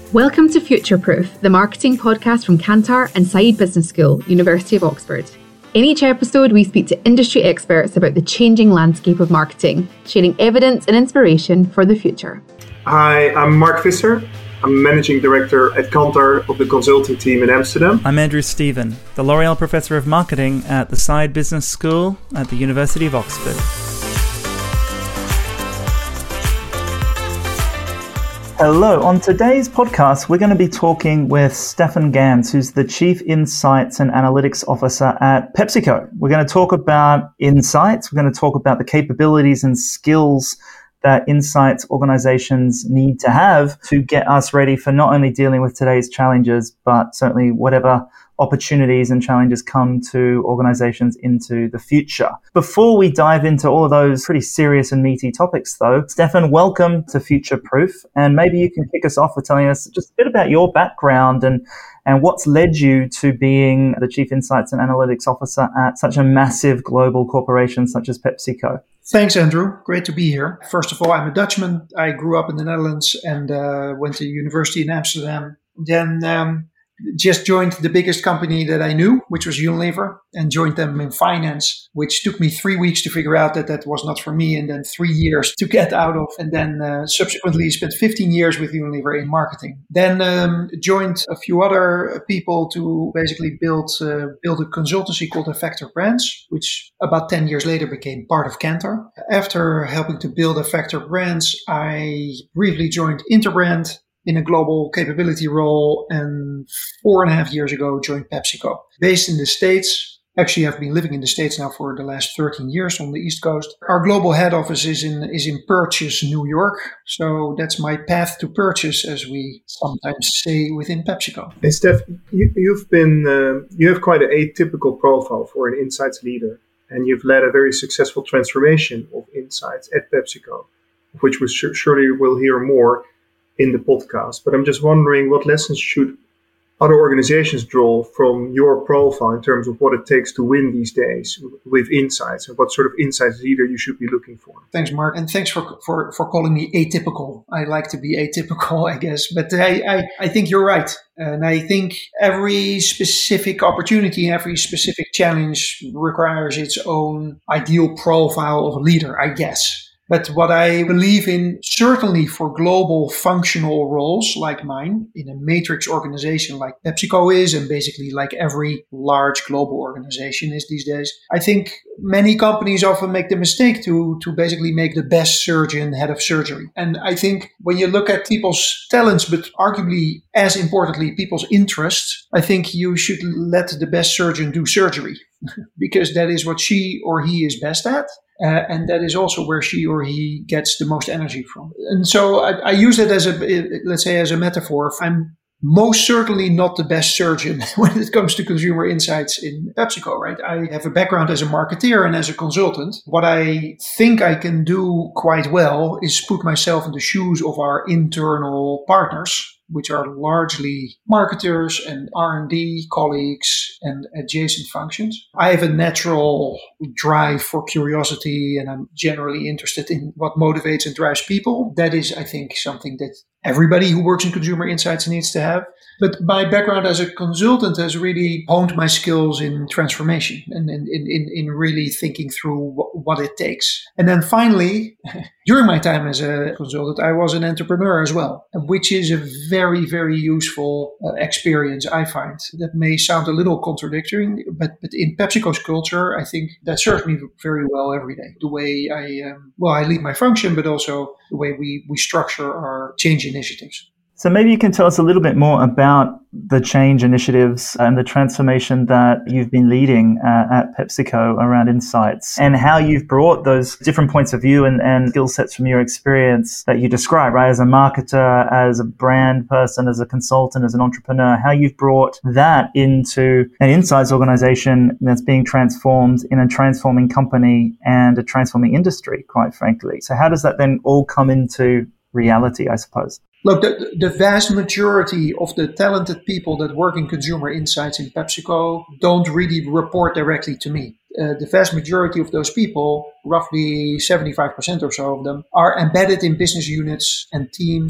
Welcome to Future Proof, the marketing podcast from Kantar and Saïd Business School, University of Oxford. In each episode, we speak to industry experts about the changing landscape of marketing, sharing evidence and inspiration for the future. Hi, I'm Mark Visser. I'm Managing Director at Kantar of the consulting team in Amsterdam. I'm Andrew Stephen, the L'Oréal Professor of Marketing at the Saïd Business School at the University of Oxford. Hello, on today's podcast, we're going to be talking with Stefan Ganz, who's the Chief Insights and Analytics Officer at PepsiCo. We're going to talk about insights. We're going to talk about the capabilities and skills that insights organizations need to have to get us ready for not only dealing with today's challenges, but certainly whatever opportunities and challenges come to organizations into the future. Before we dive into all of those pretty serious and meaty topics, though, Stefan, welcome to Future Proof. And maybe you can kick us off with telling us just a bit about your background and what's led you to being the Chief Insights and Analytics Officer at such a massive global corporation such as PepsiCo. Thanks, Andrew. Great to be here. First of all, I'm a Dutchman. I grew up in the Netherlands and went to university in Amsterdam. Then just joined the biggest company that I knew, which was Unilever, and joined them in finance, which took me 3 weeks to figure out that was not for me, and then 3 years to get out of, and then subsequently spent 15 years with Unilever in marketing. Then joined a few other people to basically build a consultancy called Effector Brands, which about 10 years later became part of Kantar. After helping to build Effector Brands, I briefly joined Interbrand in a global capability role, and 4.5 years ago joined PepsiCo. Based in the States. Actually, I've been living in the States now for the last 13 years on the East Coast. Our global head office is in Purchase, New York. So that's my path to purchase, as we sometimes say within PepsiCo. Hey, Steph, you have quite an atypical profile for an insights leader, and you've led a very successful transformation of insights at PepsiCo, of which we surely will hear more in the podcast. But I'm just wondering, what lessons should other organizations draw from your profile in terms of what it takes to win these days with insights, and what sort of insights leader you should be looking for? Thanks, Mark. And thanks for calling me atypical. I like to be atypical, I guess. But I think you're right. And I think every specific opportunity, every specific challenge requires its own ideal profile of a leader, I guess. But what I believe in, certainly for global functional roles like mine, in a matrix organization like PepsiCo is, and basically like every large global organization is these days, I think many companies often make the mistake to basically make the best surgeon head of surgery. And I think when you look at people's talents, but arguably as importantly, people's interests, I think you should let the best surgeon do surgery because that is what she or he is best at. And that is also where she or he gets the most energy from. And so I use it as a metaphor. I'm most certainly not the best surgeon when it comes to consumer insights in PepsiCo, right? I have a background as a marketeer and as a consultant. What I think I can do quite well is put myself in the shoes of our internal partners, which are largely marketers and R&D colleagues and adjacent functions. I have a natural drive for curiosity, and I'm generally interested in what motivates and drives people. That is, I think, something that everybody who works in consumer insights needs to have. But my background as a consultant has really honed my skills in transformation and in really thinking through what it takes. And then finally, during my time as a consultant, I was an entrepreneur as well, which is a very, very useful experience, I find. That may sound a little contradictory, but in PepsiCo's culture, I think that serves me very well every day. The way I lead my function, but also the way we structure our change initiatives. So maybe you can tell us a little bit more about the change initiatives and the transformation that you've been leading at PepsiCo around insights, and how you've brought those different points of view and skill sets from your experience that you describe, right? As a marketer, as a brand person, as a consultant, as an entrepreneur, how you've brought that into an insights organization that's being transformed in a transforming company and a transforming industry, quite frankly. So how does that then all come into reality, I suppose? Look, the vast majority of the talented people that work in consumer insights in PepsiCo don't really report directly to me. The vast majority of those people, roughly 75% or so of them, are embedded in business units and teams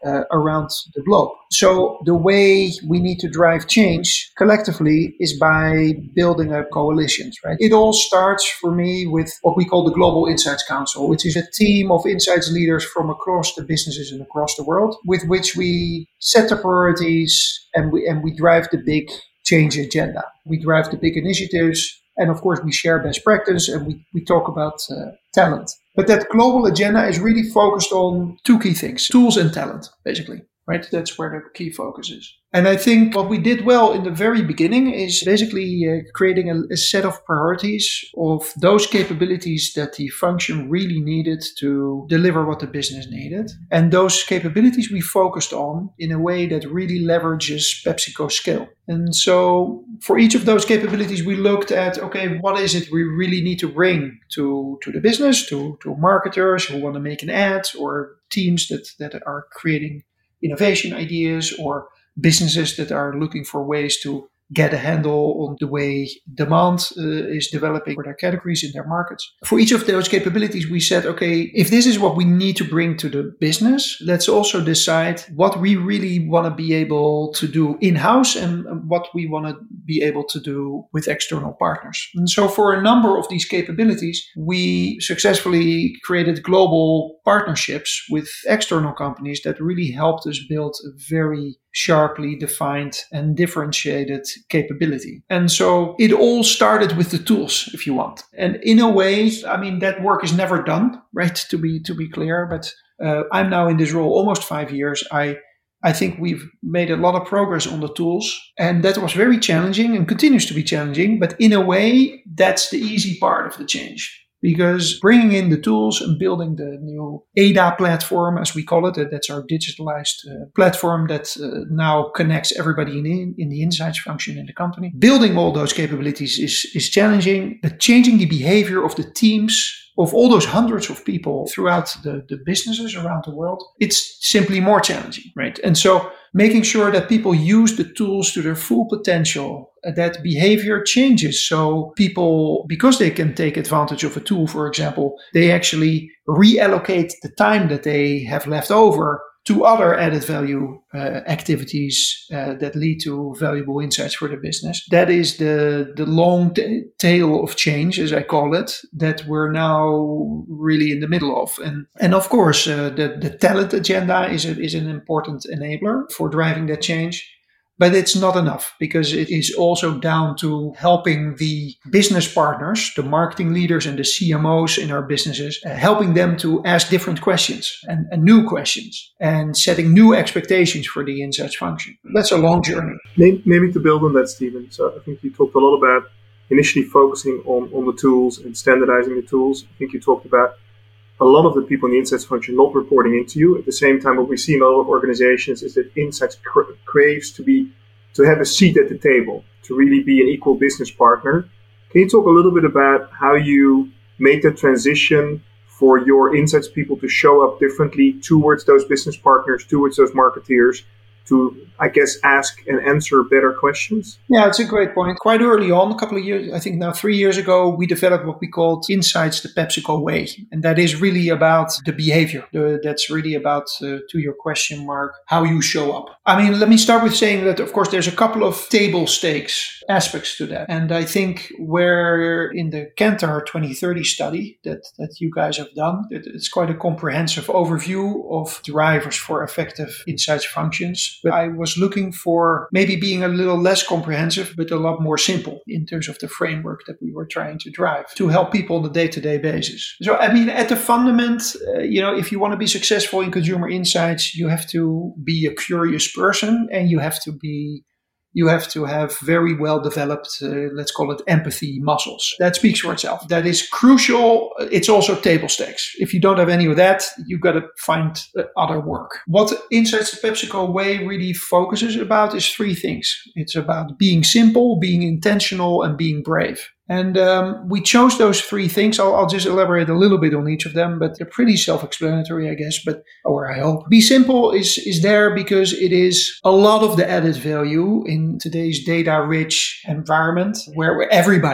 around the globe. So the way we need to drive change collectively is by building up coalitions, right? It all starts for me with what we call the Global Insights Council, which is a team of insights leaders from across the businesses and across the world, with which we set the priorities and we drive the big change agenda. We drive the big initiatives. And of course, we share best practice and we talk about talent. But that global agenda is really focused on two key things, tools and talent, basically, right? That's where the key focus is. And I think what we did well in the very beginning is basically creating a set of priorities of those capabilities that the function really needed to deliver what the business needed. And those capabilities we focused on in a way that really leverages PepsiCo's scale. And so for each of those capabilities, we looked at, okay, what is it we really need to bring to the business, to marketers who want to make an ad, or teams that are creating innovation ideas, or businesses that are looking for ways to get a handle on the way demand is developing for their categories in their markets. For each of those capabilities, we said, okay, if this is what we need to bring to the business, let's also decide what we really want to be able to do in-house and what we want to be able to do with external partners. And so for a number of these capabilities, we successfully created global partnerships with external companies that really helped us build a very sharply defined and differentiated capability. And so it all started with the tools, if you want. And in a way, I mean, that work is never done, right? To be clear, but I'm now in this role almost 5 years. I think we've made a lot of progress on the tools, and that was very challenging and continues to be challenging. But in a way, that's the easy part of the change. Because bringing in the tools and building the new ADA platform, as we call it, that's our digitalized platform that now connects everybody in the insights function in the company. Building all those capabilities is challenging, but changing the behavior of the teams, of all those hundreds of people throughout the businesses around the world, it's simply more challenging, right? And so making sure that people use the tools to their full potential, that behavior changes. So people, because they can take advantage of a tool, for example, they actually reallocate the time that they have left over to other added value activities that lead to valuable insights for the business. That is the long tail of change, as I call it, that we're now really in the middle of. And of course, the talent agenda is an important enabler for driving that change. But it's not enough, because it is also down to helping the business partners, the marketing leaders and the CMOs in our businesses, helping them to ask different questions and new questions and setting new expectations for the insights function. That's a long journey. Maybe to build on that, Stephen. So I think you talked a lot about initially focusing on the tools and standardizing the tools. I think you talked about a lot of the people in the insights function not reporting into you. At the same time, what we see in a lot of organizations is that insights craves to have a seat at the table, to really be an equal business partner. Can you talk a little bit about how you made that transition for your insights people to show up differently towards those business partners, towards those marketeers, to, I guess, ask and answer better questions? Yeah, it's a great point. Quite early on, a couple of years, I think now 3 years ago, we developed what we called Insights the PepsiCo Way. And that is really about the behavior. That's really about, to your question, Mark, how you show up. I mean, let me start with saying that, of course, there's a couple of table stakes aspects to that. And I think where in the Kantar 2030 study that you guys have done, it's quite a comprehensive overview of drivers for effective insights functions. But I was looking for maybe being a little less comprehensive, but a lot more simple in terms of the framework that we were trying to drive to help people on a day-to-day basis. So, I mean, at the fundament, if you want to be successful in consumer insights, you have to be a curious person, and you have to have very well developed, let's call it empathy muscles. That speaks for itself. That is crucial. It's also table stakes. If you don't have any of that, you've got to find other work. What Insights the PepsiCo Way really focuses about is three things. It's about being simple, being intentional, and being brave. And we chose those three things. I'll just elaborate a little bit on each of them, but they're pretty self-explanatory, I guess, or I hope. Be simple is there because it is a lot of the added value in today's data-rich environment where everybody,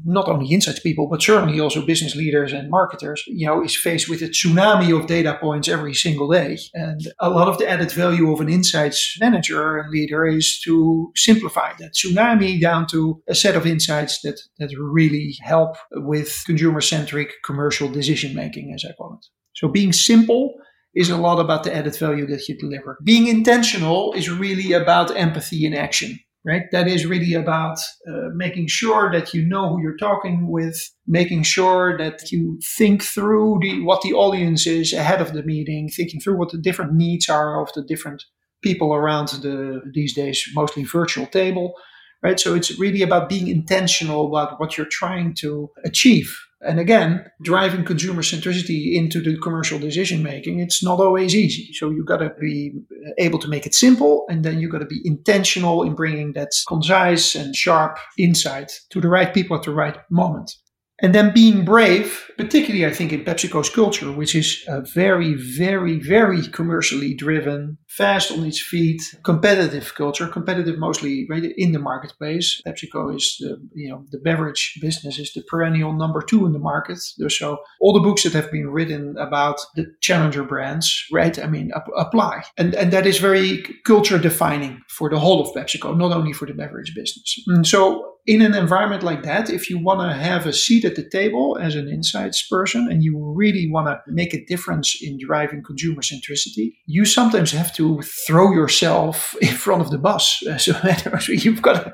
not only insights people, but certainly also business leaders and marketers, is faced with a tsunami of data points every single day. And a lot of the added value of an insights manager and leader is to simplify that tsunami down to a set of insights that really help with consumer-centric commercial decision-making, as I call it. So being simple is a lot about the added value that you deliver. Being intentional is really about empathy in action, right? That is really about making sure that you know who you're talking with, making sure that you think through what the audience is ahead of the meeting, thinking through what the different needs are of the different people around these days, mostly virtual table, right? So it's really about being intentional about what you're trying to achieve. And again, driving consumer centricity into the commercial decision making, it's not always easy. So you got to be able to make it simple, and then you got to be intentional in bringing that concise and sharp insight to the right people at the right moment. And then being brave, particularly I think in PepsiCo's culture, which is a very, very, very commercially driven, fast on its feet, competitive culture, competitive mostly right in the marketplace. PepsiCo is the beverage business is the perennial number 2 in the market. So all the books that have been written about the challenger brands, right? I mean, apply. And that is very culture defining for the whole of PepsiCo, not only for the beverage business. And so in an environment like that, if you want to have a seat at the table as an insights person and you really want to make a difference in driving consumer centricity, you sometimes have to throw yourself in front of the bus. So you've got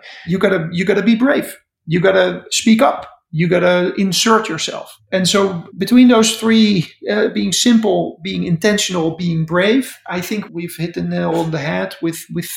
to be brave. You got to speak up. You got to insert yourself. And so between those three, being simple, being intentional, being brave, I think we've hit the nail on the head with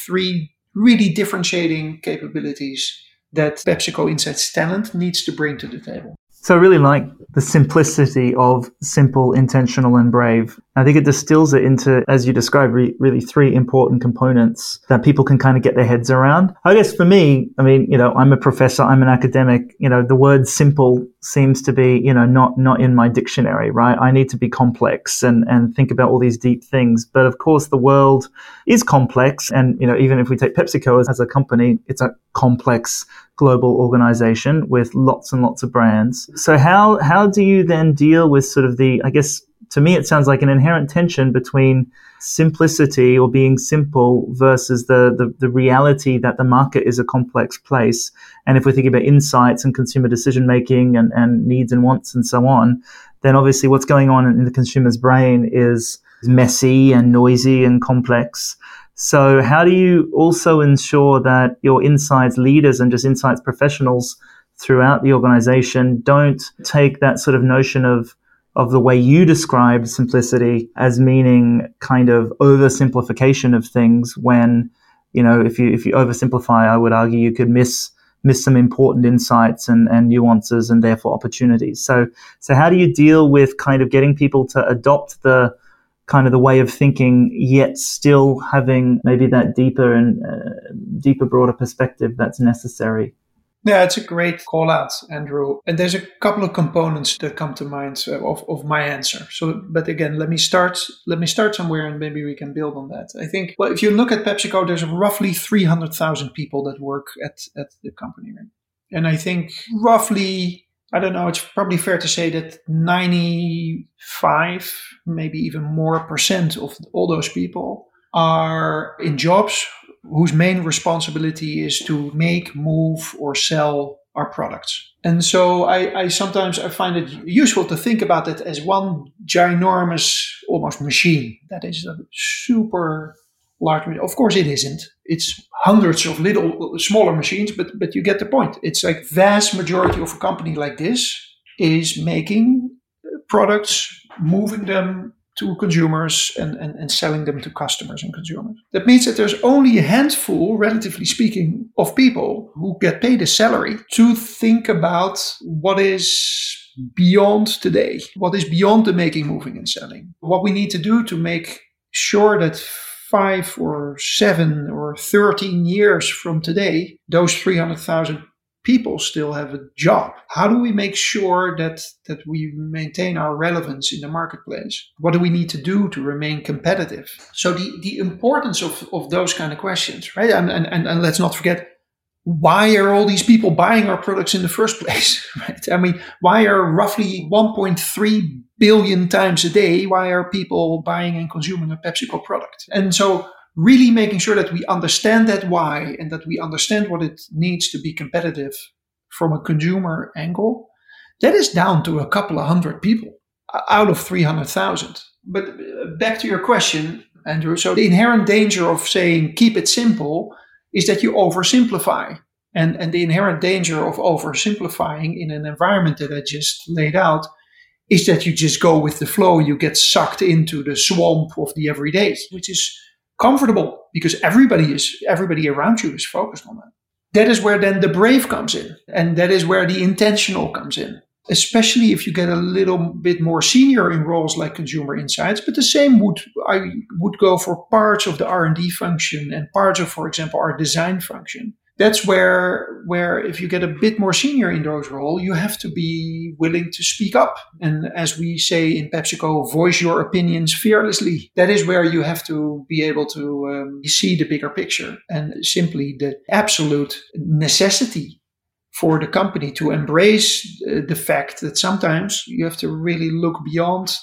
3 really differentiating capabilities that PepsiCo Insights talent needs to bring to the table. So I really like the simplicity of simple, intentional, and brave. I think it distills it into, as you described, really 3 important components that people can kind of get their heads around. I guess for me, I mean, I'm a professor, I'm an academic, the word simple seems to be, not in my dictionary, right? I need to be complex and think about all these deep things. But of course, the world is complex. And, even if we take PepsiCo as a company, it's a complex global organization with lots and lots of brands. So how do you then deal with sort of I guess to me it sounds like an inherent tension between simplicity or being simple versus the reality that the market is a complex place. And if we're thinking about insights and consumer decision making and needs and wants and so on, then obviously what's going on in the consumer's brain is messy and noisy and complex. So how do you also ensure that your insights leaders and just insights professionals throughout the organization don't take that sort of notion of the way you described simplicity as meaning kind of oversimplification of things when, if you oversimplify, I would argue you could miss some important insights and nuances and therefore opportunities. So how do you deal with kind of getting people to adopt the kind of the way of thinking, yet still having maybe that deeper, broader perspective that's necessary? Yeah, it's a great call out, Andrew. And there's a couple of components that come to mind of my answer. So, but again, let me start somewhere and maybe we can build on that. I think, well, if you look at PepsiCo, there's roughly 300,000 people that work at the company, right? And I think roughly, I don't know, it's probably fair to say that 95, maybe even more % of all those people are in jobs whose main responsibility is to make, move, or sell our products. And so I sometimes find it useful to think about it as one ginormous, almost machine that is a super large. Of course it isn't. It's hundreds of little smaller machines, but you get the point. It's like vast majority of a company like this is making products, moving them to consumers and selling them to customers and consumers. That means that there's only a handful, relatively speaking, of people who get paid a salary to think about what is beyond today, what is beyond the making, moving, and selling. What we need to do to make sure that 5 or 7 or 13 years from today, those 300,000 people still have a job. How do we make sure that we maintain our relevance in the marketplace? What do we need to do to remain competitive? So the importance of those kind of questions, right? And let's not forget, why are all these people buying our products in the first place? Right? I mean, why are roughly 1.3 billion times a day, why are people buying and consuming a PepsiCo product? And so really making sure that we understand that why and that we understand what it needs to be competitive from a consumer angle, that is down to a couple of hundred people out of 300,000. But back to your question, Andrew, so the inherent danger of saying keep it simple is that you oversimplify. And the inherent danger of oversimplifying in an environment that I just laid out is that you just go with the flow, you get sucked into the swamp of the everyday, which is comfortable because everybody around you is focused on that. That is where then the brave comes in. And that is where the intentional comes in, especially if you get a little bit more senior in roles like consumer insights. But the same I would go for parts of the R&D function and parts of, for example, our design function. That's where if you get a bit more senior in those roles, you have to be willing to speak up. And as we say in PepsiCo, voice your opinions fearlessly. That is where you have to be able to see the bigger picture and simply the absolute necessity for the company to embrace the fact that sometimes you have to really look beyond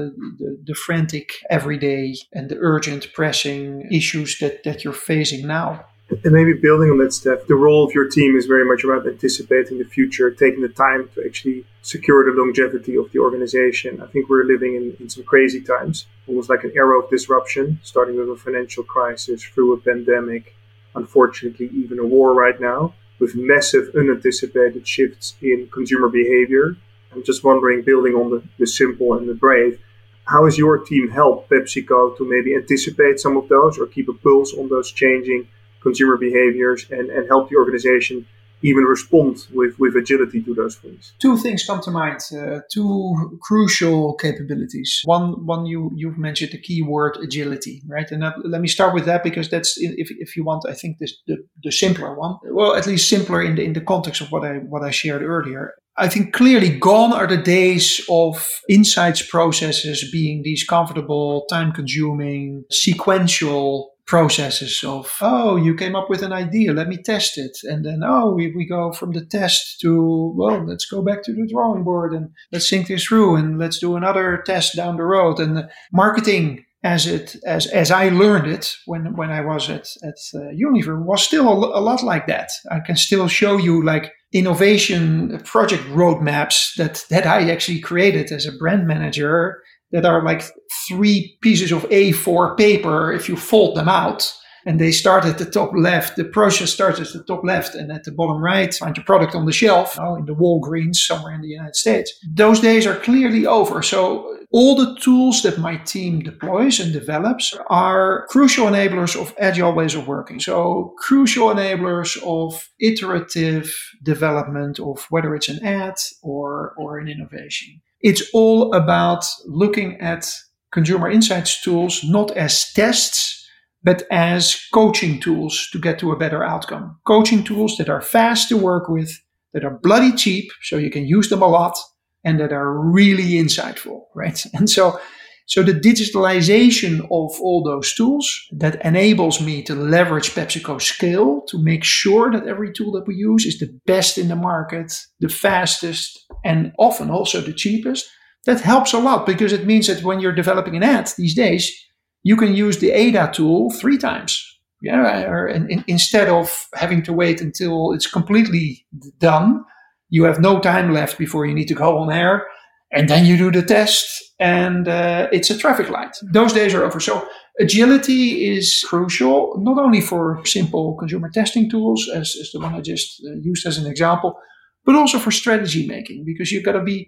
the frantic everyday and the urgent pressing issues that you're facing now. And maybe building on that, Steph, the role of your team is very much about anticipating the future, taking the time to actually secure the longevity of the organization. I think we're living in some crazy times, almost like an era of disruption, starting with a financial crisis, through a pandemic, unfortunately even a war right now, with massive unanticipated shifts in consumer behavior. I'm just wondering, building on the simple and the brave, how has your team helped PepsiCo to maybe anticipate some of those or keep a pulse on those changing consumer behaviors and help the organization even respond with agility to those things? Two things come to mind, two crucial capabilities. One you've mentioned the key word agility, right? And let me start with that because that's, if you want, I think this the simpler one. Well, at least simpler in the context of what I shared earlier. I think clearly gone are the days of insights processes being these comfortable, time-consuming, sequential processes of, oh, you came up with an idea, let me test it. And then, we go from the test to, well, let's go back to the drawing board and let's think this through and let's do another test down the road. And marketing, as I learned it when I was at Unilever, was still a lot like that. I can still show you like innovation project roadmaps that I actually created as a brand manager that are like 3 pieces of A4 paper if you fold them out. And they start at the top left. The process starts at the top left, and at the bottom right, find your product on the shelf, in the Walgreens somewhere in the United States. Those days are clearly over. So all the tools that my team deploys and develops are crucial enablers of agile ways of working. So crucial enablers of iterative development of whether it's an ad or an innovation. It's all about looking at consumer insights tools not as tests, but as coaching tools to get to a better outcome. Coaching tools that are fast to work with, that are bloody cheap, so you can use them a lot, and that are really insightful, right? And so the digitalization of all those tools that enables me to leverage PepsiCo scale to make sure that every tool that we use is the best in the market, the fastest, and often also the cheapest. That helps a lot because it means that when you're developing an ad these days, you can use the ADA tool 3 times. Instead of having to wait until it's completely done, you have no time left before you need to go on air. And then you do the test and it's a traffic light. Those days are over. So agility is crucial, not only for simple consumer testing tools, as the one I just used as an example, but also for strategy making, because you've got to be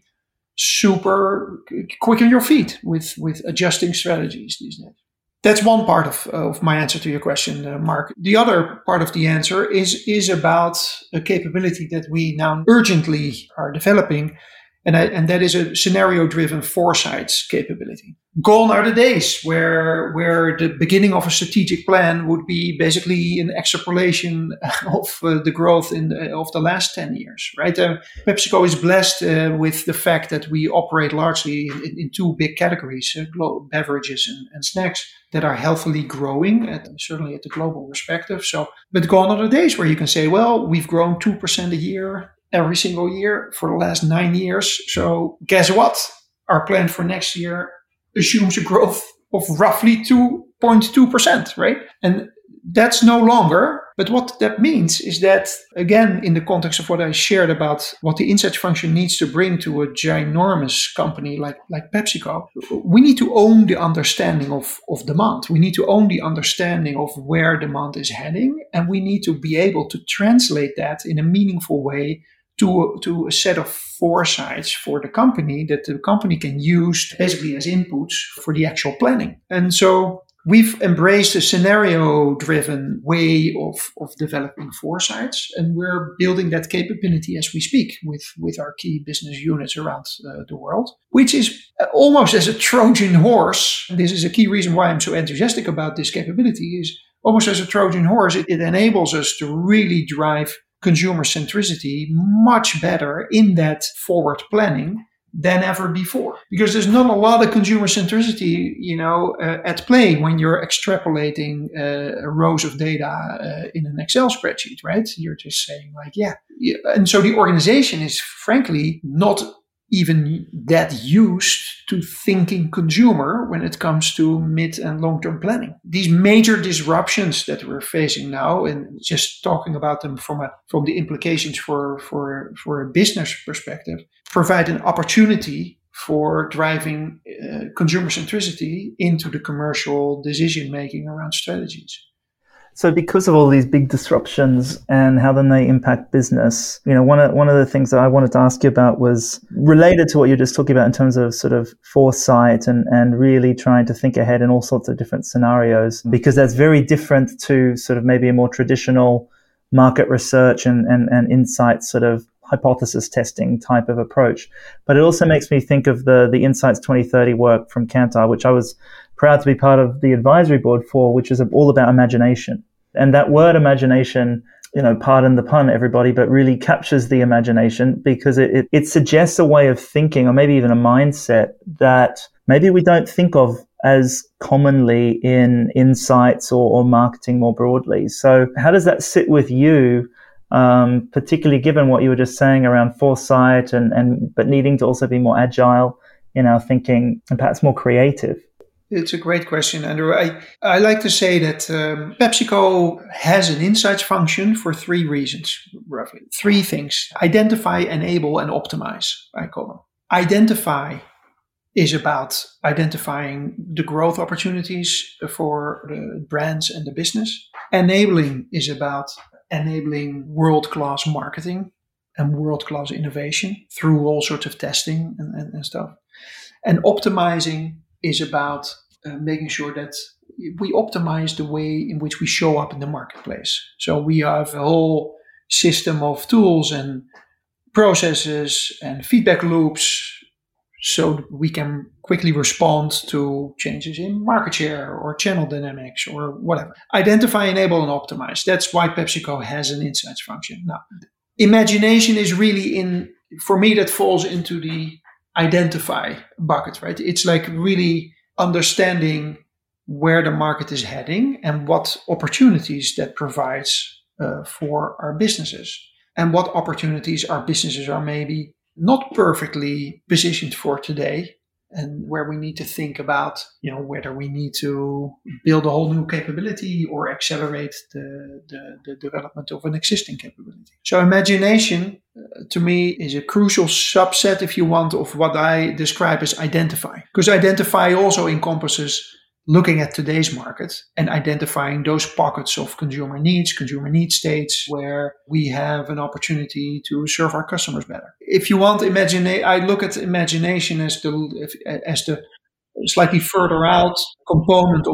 super quick on your feet with adjusting strategies these days. That's one part of my answer to your question, Mark. The other part of the answer is about a capability that we now urgently are developing, And that is a scenario-driven foresights capability. Gone are the days where the beginning of a strategic plan would be basically an extrapolation of the growth of the last 10 years, right? PepsiCo is blessed with the fact that we operate largely in two big categories, beverages and snacks, that are healthily growing, certainly at the global perspective. But gone are the days where you can say, well, we've grown 2% a year every single year for the last 9 years. So guess what? Our plan for next year assumes a growth of roughly 2.2%, right? And that's no longer. But what that means is that, again, in the context of what I shared about what the insights function needs to bring to a ginormous company like PepsiCo, we need to own the understanding of demand. We need to own the understanding of where demand is heading, and we need to be able to translate that in a meaningful way to a set of foresights for the company that the company can use basically as inputs for the actual planning. And so we've embraced a scenario-driven way of developing foresights, and we're building that capability as we speak with our key business units around the world, which is almost as a Trojan horse. This is a key reason why I'm so enthusiastic about this capability, is almost as a Trojan horse. It enables us to really drive consumer centricity much better in that forward planning than ever before, because there's not a lot of consumer centricity, at play when you're extrapolating rows of data in an Excel spreadsheet, right? You're just saying yeah. And so the organization is frankly not even that used to thinking consumer when it comes to mid and long-term planning. These major disruptions that we're facing now, and just talking about them from the implications for a business perspective, provide an opportunity for driving consumer centricity into the commercial decision making around strategies. So because of all these big disruptions and how then they impact business, one of the things that I wanted to ask you about was related to what you're just talking about in terms of sort of foresight and really trying to think ahead in all sorts of different scenarios, because that's very different to sort of maybe a more traditional market research and insights sort of hypothesis testing type of approach. But it also makes me think of the Insights 2030 work from Kantar, which I was proud to be part of the advisory board for, which is all about imagination. And that word imagination, pardon the pun, everybody, but really captures the imagination, because it suggests a way of thinking, or maybe even a mindset that maybe we don't think of as commonly in insights or marketing more broadly. So how does that sit with you, particularly given what you were just saying around foresight but needing to also be more agile in our thinking and perhaps more creative? It's a great question, Andrew. I like to say that PepsiCo has an insights function for 3 reasons, roughly. 3 things: identify, enable, and optimize, I call them. Identify is about identifying the growth opportunities for the brands and the business. Enabling is about enabling world-class marketing and world-class innovation through all sorts of testing and stuff. And optimizing is about making sure that we optimize the way in which we show up in the marketplace. So we have a whole system of tools and processes and feedback loops so we can quickly respond to changes in market share or channel dynamics or whatever. Identify, enable, and optimize. That's why PepsiCo has an insights function. Now, imagination is really for me, that falls into the identify bucket, right? It's like really understanding where the market is heading and what opportunities that provides for our businesses, and what opportunities our businesses are maybe not perfectly positioned for today, and where we need to think about, whether we need to build a whole new capability or accelerate the development of an existing capability. So imagination, to me, is a crucial subset, if you want, of what I describe as identify. Because identify also encompasses looking at today's market and identifying those pockets of consumer need states where we have an opportunity to serve our customers better. If you want, I look at imagination as the slightly further out component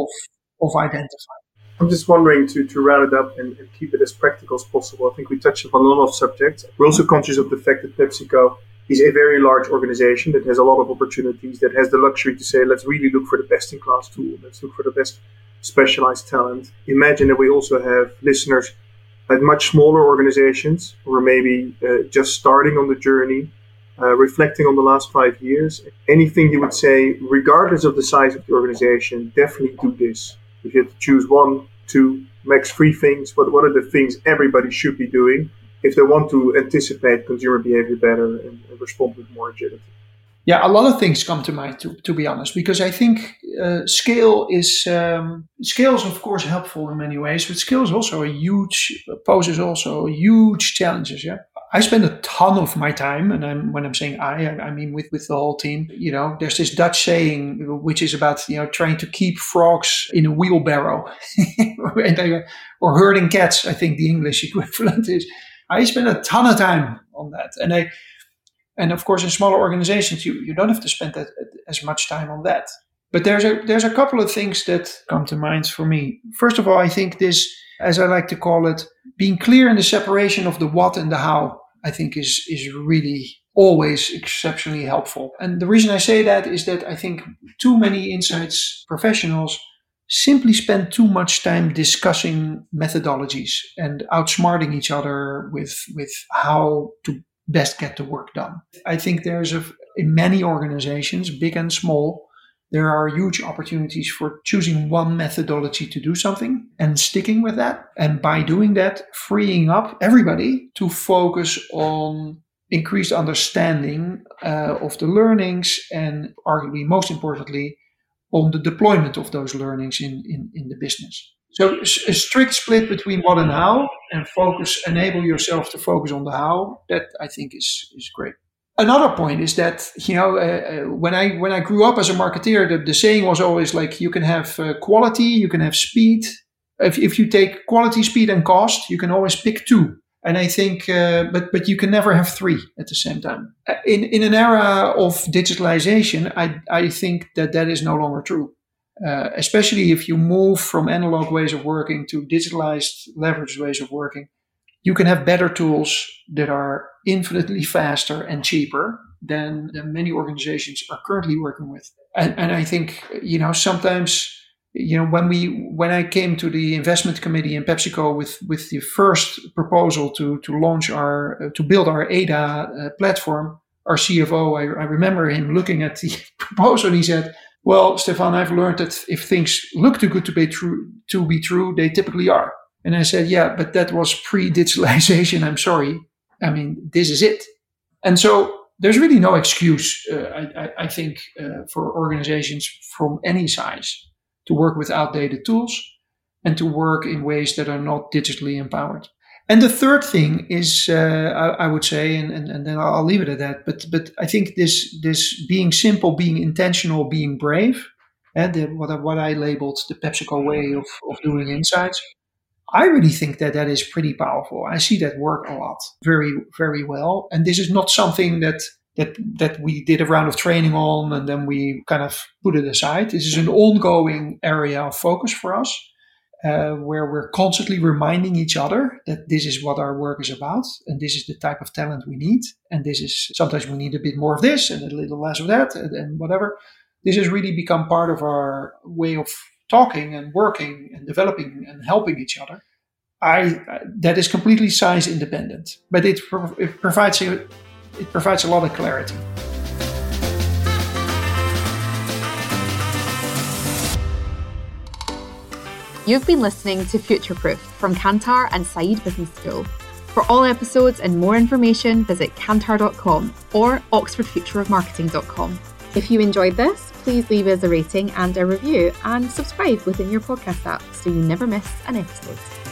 of identify. I'm just wondering, to round it up and keep it as practical as possible. I think we touched upon a lot of subjects. We're also conscious of the fact that PepsiCo is a very large organization that has a lot of opportunities, that has the luxury to say, let's really look for the best-in-class tool. Let's look for the best specialized talent. Imagine that we also have listeners at much smaller organizations who are maybe just starting on the journey, reflecting on the last 5 years. Anything you would say, regardless of the size of the organization, definitely do this. If you had to choose 1, 2, max 3 things, what are the things everybody should be doing if they want to anticipate consumer behavior better and respond with more agility? Yeah, a lot of things come to mind, to be honest, because I think scale is of course helpful in many ways, but scale is also poses also huge challenges. Yeah, I spend a ton of my time, and when I'm saying I mean with the whole team. You know, there's this Dutch saying which is about trying to keep frogs in a wheelbarrow, or herding cats. I think the English equivalent is. I spend a ton of time on that, and of course, in smaller organizations, you don't have to spend as much time on that. But there's a couple of things that come to mind for me. First of all, I think this, as I like to call it, being clear in the separation of the what and the how, I think is really always exceptionally helpful. And the reason I say that is that I think too many insights professionals simply spend too much time discussing methodologies and outsmarting each other with how to best get the work done. I think in many organizations, big and small, there are huge opportunities for choosing one methodology to do something and sticking with that. And by doing that, freeing up everybody to focus on increased understanding of the learnings and arguably most importantly, on the deployment of those learnings in the business. So a strict split between what and how, and enable yourself to focus on the how. That I think is great. Another point is that when I grew up as a marketeer, the saying was always like, you can have quality, you can have speed. If you take quality, speed, and cost, you can always pick 2. And I think, but you can never have 3 at the same time. In an era of digitalization, I think that is no longer true. Especially if you move from analog ways of working to digitalized, leveraged ways of working, you can have better tools that are infinitely faster and cheaper than many organizations are currently working with. And I think, sometimes, when I came to the investment committee in PepsiCo with the first proposal to launch to build our ADA platform, our CFO, I remember him looking at the proposal and he said, "Well, Stefan, I've learned that if things look too good to be true, they typically are." And I said, "Yeah, but that was pre-digitalization. I'm sorry. I mean, this is it." And so there's really no excuse, I think, for organizations from any size to work with outdated tools and to work in ways that are not digitally empowered. And the third thing is, I would say, and then I'll leave it at that. But I think this being simple, being intentional, being brave, and what I labeled the PepsiCo way of doing insights, I really think that is pretty powerful. I see that work a lot, very, very well. And this is not something that we did a round of training on and then we kind of put it aside. This is an ongoing area of focus for us. Where we're constantly reminding each other that this is what our work is about, and this is the type of talent we need, and this is sometimes we need a bit more of this and a little less of that, and whatever. This has really become part of our way of talking and working and developing and helping each other. That is completely size independent, but it provides a lot of clarity. You've been listening to Future Proof from Kantar and Saïd Business School. For all episodes and more information, visit kantar.com or oxfordfutureofmarketing.com. If you enjoyed this, please leave us a rating and a review and subscribe within your podcast app so you never miss an episode.